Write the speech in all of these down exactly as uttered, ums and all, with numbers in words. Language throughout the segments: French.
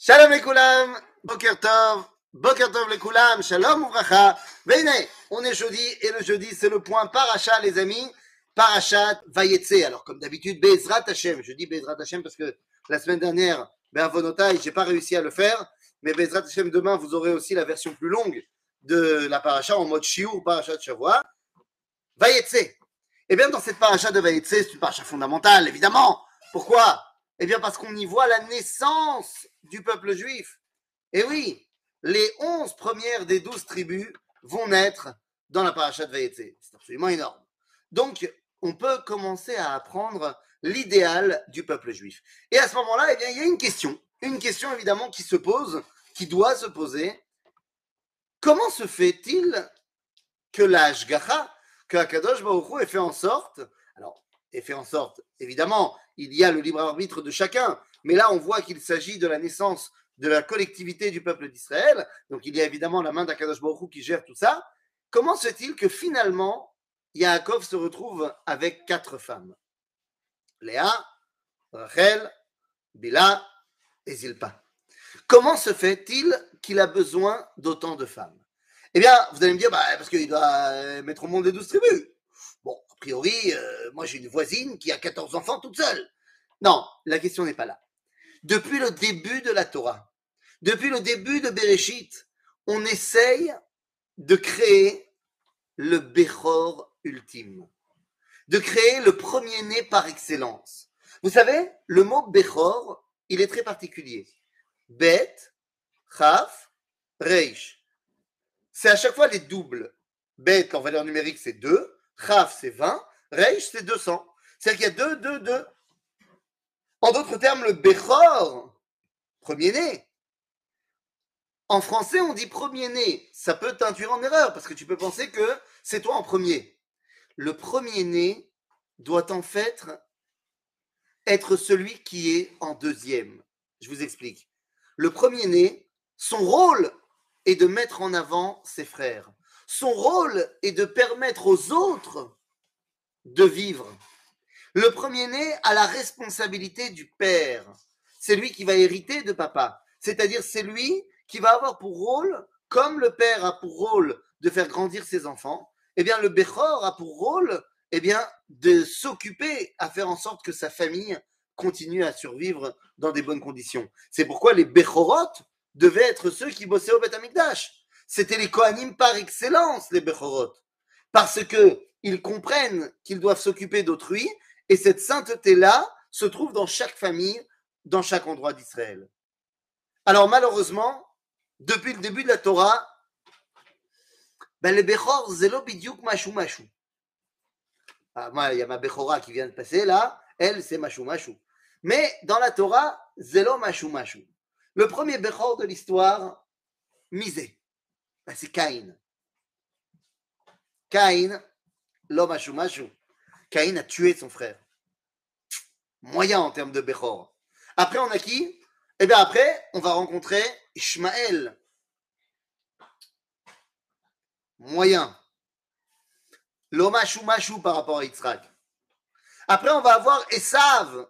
Shalom lekoulam, Boker Tov, Boker Tov lekoulam, Shalom uvracha. Venez, on est jeudi et le jeudi c'est le point Paracha les amis, Parachat Vayetse. Alors comme d'habitude, Bezrat Hashem, je dis Bezrat Hashem parce que la semaine dernière, ben Vonotai, j'ai pas réussi à le faire, mais Bezrat Hashem demain vous aurez aussi la version plus longue de la Paracha en mode Shiur, Parachat Shavua. Vayetse. Eh bien dans cette Paracha de Vayetse, c'est une Paracha fondamentale évidemment. Pourquoi ? Eh bien parce qu'on y voit la naissance du peuple juif. Et oui, les onze premières des douze tribus vont naître dans la paracha de Vayetse. C'est absolument énorme. Donc, on peut commencer à apprendre l'idéal du peuple juif. Et à ce moment-là, eh bien, il y a une question. Une question évidemment qui se pose, qui doit se poser. Comment se fait-il que l'Ashgacha, que Akadosh Baruch Hu ait fait en sorte, alors, ait fait en sorte, évidemment, il y a le libre arbitre de chacun, mais là on voit qu'il s'agit de la naissance de la collectivité du peuple d'Israël, donc il y a évidemment la main d'Akadosh Baruch Hu qui gère tout ça. Comment se fait-il que finalement Yaakov se retrouve avec quatre femmes, Léa, Rachel, Bila et Zilpa? Comment se fait-il qu'il a besoin d'autant de femmes? Eh bien, vous allez me dire, bah, parce qu'il doit mettre au monde les douze tribus. Bon, a priori, euh, moi j'ai une voisine qui a quatorze enfants toute seule. Non, la question n'est pas là. Depuis le début de la Torah, depuis le début de Bereshit, on essaye de créer le Bechor ultime, de créer le premier-né par excellence. Vous savez, le mot Bechor, il est très particulier. Bet, Chaf, Reish. C'est à chaque fois les doubles. Bet, en valeur numérique, c'est deux. Chaf, c'est vingt. Reish, c'est deux cents. C'est-à-dire qu'il y a deux, deux, deux. En d'autres termes, le Bechor, premier-né. En français, on dit premier-né. Ça peut t'induire en erreur parce que tu peux penser que c'est toi en premier. Le premier-né doit en fait être celui qui est en deuxième. Je vous explique. Le premier-né, son rôle est de mettre en avant ses frères. Son rôle est de permettre aux autres de vivre. Le premier-né a la responsabilité du père. C'est lui qui va hériter de papa. C'est-à-dire, c'est lui qui va avoir pour rôle, comme le père a pour rôle de faire grandir ses enfants, eh bien, le Bechor a pour rôle, eh bien, de s'occuper à faire en sorte que sa famille continue à survivre dans des bonnes conditions. C'est pourquoi les Bechorot devaient être ceux qui bossaient au Beth Amikdash. C'était les Kohanim par excellence, les Bechorot. Parce qu'ils comprennent qu'ils doivent s'occuper d'autrui. Et cette sainteté-là se trouve dans chaque famille, dans chaque endroit d'Israël. Alors malheureusement, depuis le début de la Torah, ben le Bechor, zelo bidiouk mashou mashou. Ah, moi, il y a ma Bechora qui vient de passer là, elle, c'est mashou mashou. Mais dans la Torah, zelo mashou mashou. Le premier Bechor de l'histoire, misé, ben, c'est Caïn. Caïn, lo mashou mashou. Caïn a tué son frère. Moyen en termes de Bechor. Après, on a qui? Eh bien, après, on va rencontrer Ishmaël. Moyen. L'omachou machou par rapport à Yitzhak. Après, on va avoir Esav.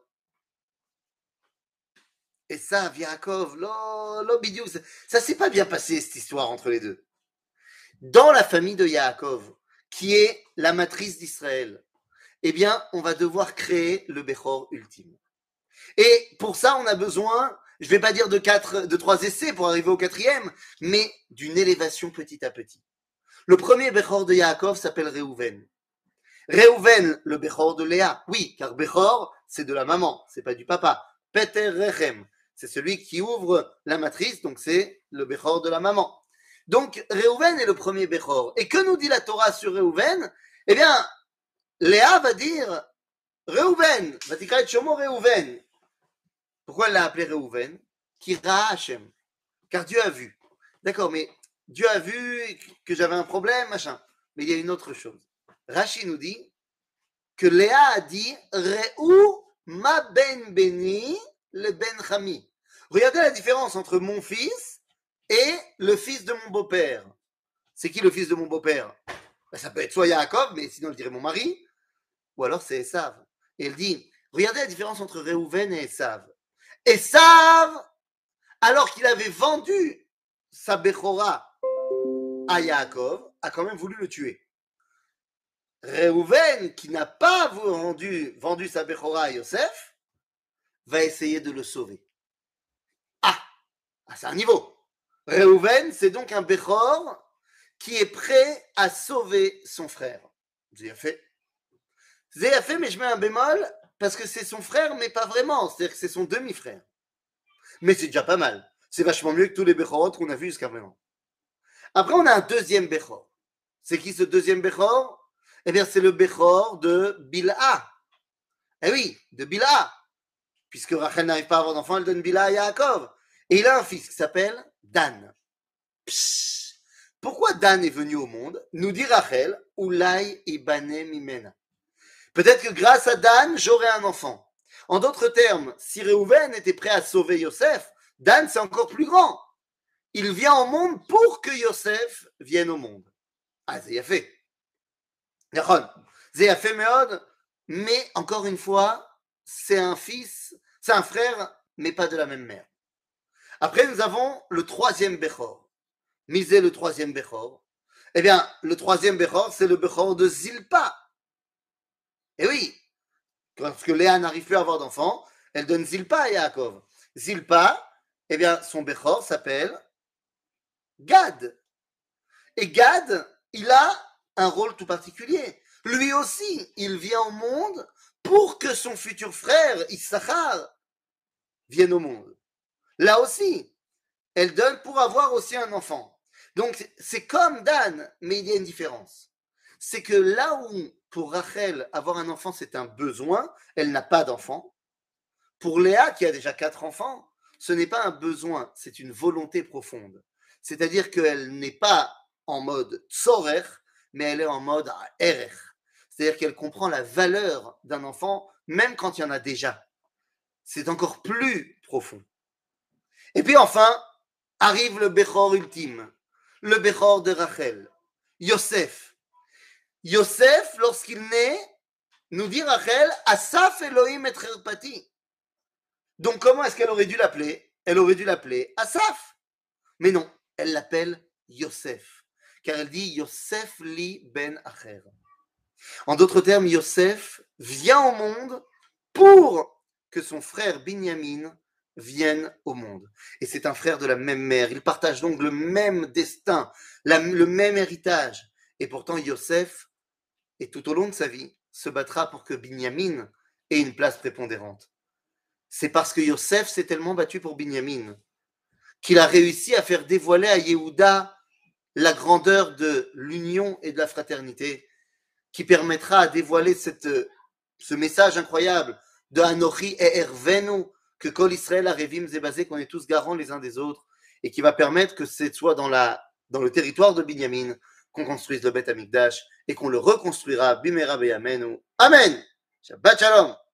Esav, Yaakov, lo, lo bidiou. Ça ne s'est pas bien passé, cette histoire entre les deux. Dans la famille de Yaakov, qui est la matrice d'Israël, eh bien, on va devoir créer le Bechor ultime. Et pour ça, on a besoin, je ne vais pas dire de, quatre, de trois essais pour arriver au quatrième, mais d'une élévation petit à petit. Le premier Bechor de Yaakov s'appelle Réhouven. Réhouven, le Bechor de Léa. Oui, car Bechor, c'est de la maman, c'est pas du papa. Peter Rechem, c'est celui qui ouvre la matrice, donc c'est le Bechor de la maman. Donc, Réhouven est le premier Bechor. Et que nous dit la Torah sur Réhouven? Eh bien, Léa va dire Réhouven, va t'écrire de Shomo Réhouven. Pourquoi elle l'a appelé Réhouven? Kira Hashem. Car Dieu a vu. D'accord, mais Dieu a vu que j'avais un problème, machin. Mais il y a une autre chose. Rashi nous dit que Léa a dit Réhou ma ben beni le ben chami. Regardez la différence entre mon fils et le fils de mon beau-père. C'est qui le fils de mon beau-père? Ben, ça peut être soit Yaakov, mais sinon je dirais mon mari, ou alors c'est Esav. Et elle dit, regardez la différence entre Réhouven et Esav. Esav alors qu'il avait vendu sa Bechora à Yaakov, a quand même voulu le tuer. Réhouven, qui n'a pas vendu, vendu sa Bechora à Yosef, va essayer de le sauver. Ah, ah c'est un niveau. Réhouven, c'est donc un Bechor qui est prêt à sauver son frère. J'ai fait. J'ai fait, mais je mets un bémol parce que c'est son frère, mais pas vraiment. C'est-à-dire que c'est son demi-frère. Mais c'est déjà pas mal. C'est vachement mieux que tous les Bechorot qu'on a vus jusqu'à maintenant. Après, on a un deuxième Bechor. C'est qui ce deuxième Bechor? Eh bien, c'est le Bechor de Bilha. Eh oui, de Bilha. Puisque Rachel n'arrive pas à avoir d'enfant, elle donne Bilha à Yaakov. Et il a un fils qui s'appelle Dan. Psh. Pourquoi Dan est venu au monde? Nous dit Rachel, Oulai ibane mimena. Peut-être que grâce à Dan, j'aurai un enfant. En d'autres termes, si Réhouven était prêt à sauver Yosef, Dan, c'est encore plus grand. Il vient au monde pour que Yosef vienne au monde. Ah, c'est fait. C'est fait, Meod, mais encore une fois, c'est un fils, c'est un frère, mais pas de la même mère. Après, nous avons le troisième Bechor. Misez le troisième Bechor. Eh bien, le troisième Bechor, c'est le Bechor de Zilpa. Eh oui, parce que Léa n'arrive plus à avoir d'enfant, elle donne Zilpa à Yaakov. Zilpa, eh bien, son Bechor s'appelle Gad. Et Gad, il a un rôle tout particulier. Lui aussi, il vient au monde pour que son futur frère, Issachar, vienne au monde. Là aussi, elle donne pour avoir aussi un enfant. Donc, c'est comme Dan, mais il y a une différence. C'est que là où, pour Rachel, avoir un enfant, c'est un besoin, elle n'a pas d'enfant. Pour Léa, qui a déjà quatre enfants, ce n'est pas un besoin, c'est une volonté profonde. C'est-à-dire qu'elle n'est pas en mode tsorer, mais elle est en mode erech. C'est-à-dire qu'elle comprend la valeur d'un enfant, même quand il y en a déjà. C'est encore plus profond. Et puis enfin, arrive le Bechor ultime, le Bechor de Rachel, Yosef. Yosef, lorsqu'il naît, nous dit Rachel, Asaf Elohim et Cherpati. Donc comment est-ce qu'elle aurait dû l'appeler? Elle aurait dû l'appeler Asaf. Mais non, elle l'appelle Yosef, car elle dit Yosef li ben Acher. En d'autres termes, Yosef vient au monde pour que son frère Binyamin vienne au monde. Et c'est un frère de la même mère. Ils partagent donc le même destin, la, le même héritage. Et pourtant, Yosef, et tout au long de sa vie, se battra pour que Binyamin ait une place prépondérante. C'est parce que Yosef s'est tellement battu pour Binyamin qu'il a réussi à faire dévoiler à Yehuda la grandeur de l'union et de la fraternité qui permettra à dévoiler cette, ce message incroyable de Anochi et Ervenu, que Kol Israël Arevim Zebazé, qu'on est tous garants les uns des autres, et qui va permettre que ce soit dans, la, dans le territoire de Binyamin qu'on construise le Beth Amikdash et qu'on le reconstruira Bimera Beyamenu. Amen. Shabbat Shalom.